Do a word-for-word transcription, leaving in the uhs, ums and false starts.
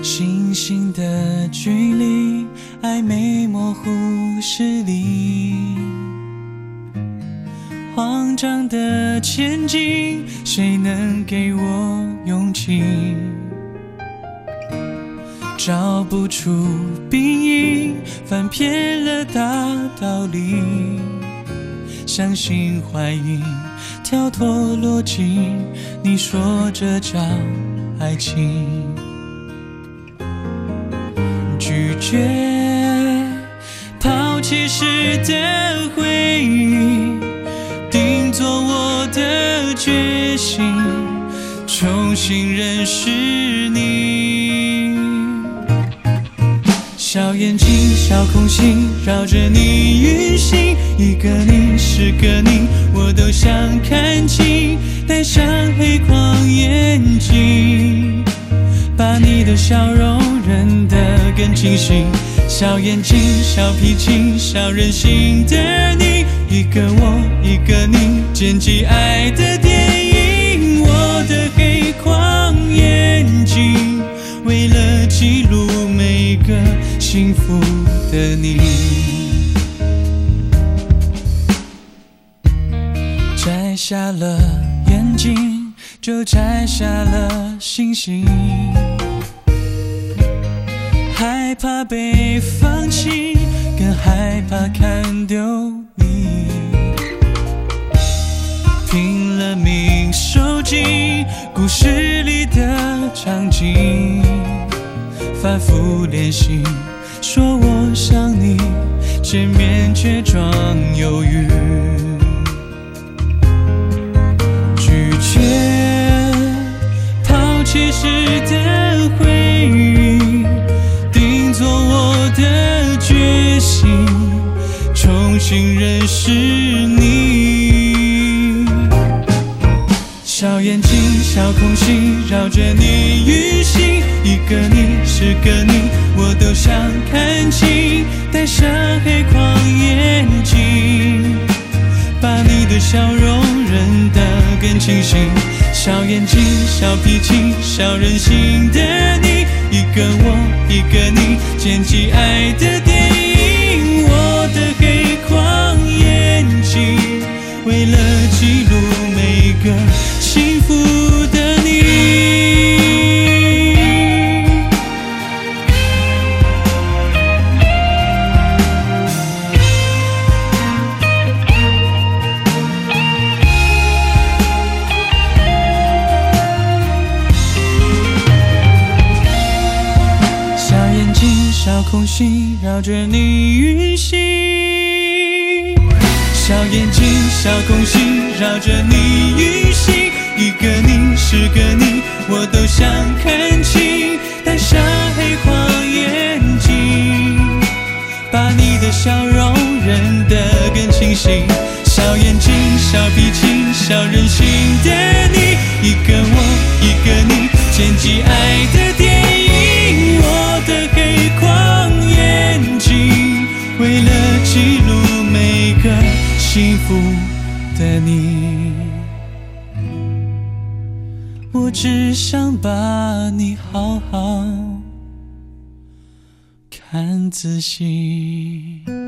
星星的距离，暧昧模糊视力，慌张的前进，谁能给我勇气？找不出病因，翻遍了大道理，相信怀疑，跳脱逻辑，你说这叫爱情。拒绝抛弃时的回忆，定做我的决心，重新认识你。小眼睛，小空心，绕着你运行，一个你，十个你，我都想看清。戴上黑框眼镜，把你的笑容认得更清晰。小眼睛，小脾气，小任性的你，一个我，一个你，剪辑爱的电影。我的黑框眼镜，为了记录每个幸福的你。摘下了眼镜，就摘下了星星，害怕被放弃，更害怕看丢你。拼了命收集故事里的场景，反复练习说我想你，见面却装犹豫。拒绝抛弃时的回忆，定做我的决心，重新认识你。小眼睛，小空心，绕着你运行，一个你，十个你，我都想看清。戴上黑框眼镜，把你的笑容认得更清晰。小眼睛，小脾气，小任性的你，一个我，一个你，剪辑爱的电影。我的黑框眼镜，为了记录每个幸福的你。小眼睛，小空心，绕着你运行。小眼睛，小空心，绕着你运行，一个你，十个你，我都想看清。戴上黑框眼镜，把你的笑容认得更清晰。小眼睛，小脾气，小任性的你，一个我，一个你，剪辑爱的电影。我的黑框眼镜，为了记录每个幸福的你，我只想把你好好看仔细。